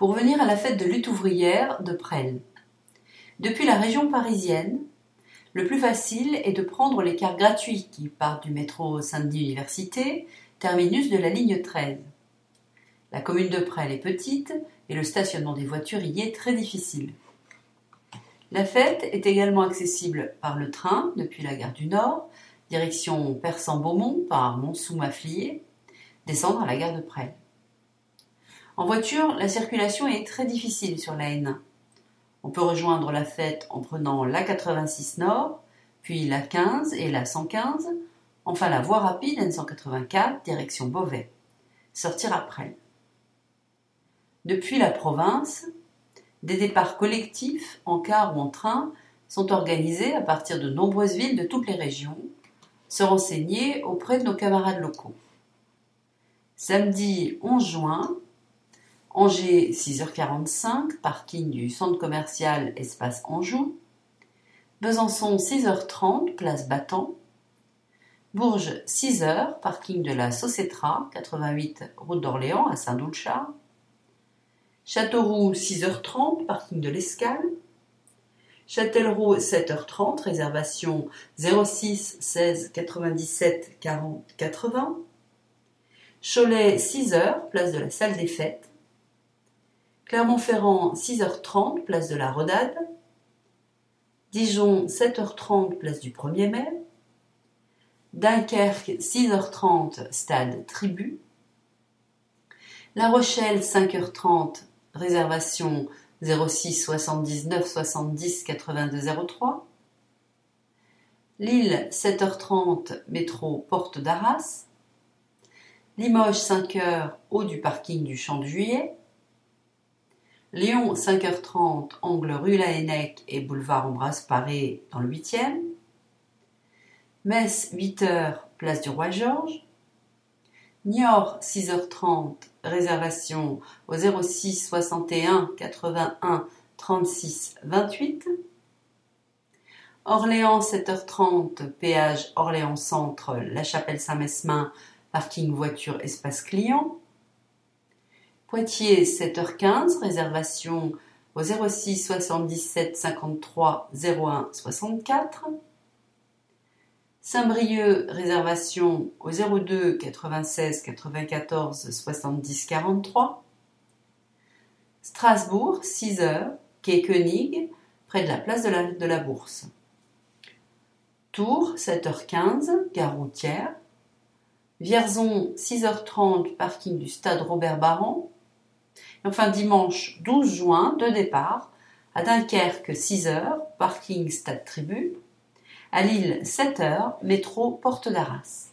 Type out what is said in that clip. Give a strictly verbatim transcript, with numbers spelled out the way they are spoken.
pour venir à la fête de lutte ouvrière de Presles. Depuis la région parisienne, le plus facile est de prendre les cars gratuits qui partent du métro Saint-Denis Université, terminus de la ligne treize. La commune de Presles est petite et le stationnement des voitures y est très difficile. La fête est également accessible par le train depuis la gare du Nord, direction Persan-Beaumont par Montsou-Maffliers, descendre à la gare de Presles. En voiture, la circulation est très difficile sur la N un. On peut rejoindre la fête en prenant l'A quatre-vingt-six Nord, puis l'A quinze et l'A cent quinze, enfin la voie rapide N cent quatre-vingt-quatre, direction Beauvais. Sortir à Presles. Depuis la province, des départs collectifs en car ou en train sont organisés à partir de nombreuses villes de toutes les régions. Se renseigner auprès de nos camarades locaux. Samedi onze juin, Angers six heures quarante-cinq, parking du centre commercial Espace Anjou. Besançon six heures trente, place Battant. Bourges six heures, parking de la Sociétra, quatre-vingt-huit route d'Orléans à Saint-Doulchard. Châteauroux six heures trente, parking de l'Escale. Châtellerault sept heures trente, réservation zéro six seize quatre-vingt-dix-sept quarante quatre-vingts. Cholet six heures, place de la Salle des Fêtes. Clermont-Ferrand six heures trente, place de la Rodade. Dijon sept heures trente, place du premier mai. Dunkerque six heures trente, stade Tribu. La Rochelle cinq heures trente, réservation zéro six soixante-dix-neuf soixante-dix quatre-vingt-deux zéro trois. Lille sept heures trente, métro Porte d'Arras. Limoges cinq heures, haut du parking du Champ de Juillet. Lyon cinq heures trente, angle rue Laennec et boulevard Ambroise Paré dans le huitième. Metz huit heures, place du Roi-Georges. Niort six heures trente, réservation au zéro six soixante et un quatre-vingt-un trente-six vingt-huit. Orléans sept heures trente, péage Orléans Centre, La Chapelle-Saint-Mesmin, parking voiture espace client. Poitiers sept heures quinze, réservation au zéro six soixante-dix-sept cinquante-trois zéro un soixante-quatre. Saint-Brieuc, réservation au zéro deux quatre-vingt-seize quatre-vingt-quatorze soixante-dix quarante-trois. Strasbourg, six heures, quai Koenig, près de la place de la, de la Bourse. Tours, sept heures quinze, gare routière. Vierzon, six heures trente, parking du stade Robert-Baran. Enfin, dimanche douze juin, deux départs. À Dunkerque, six heures, parking stade Tribu. À Lille, sept heures, métro Porte d'Arras.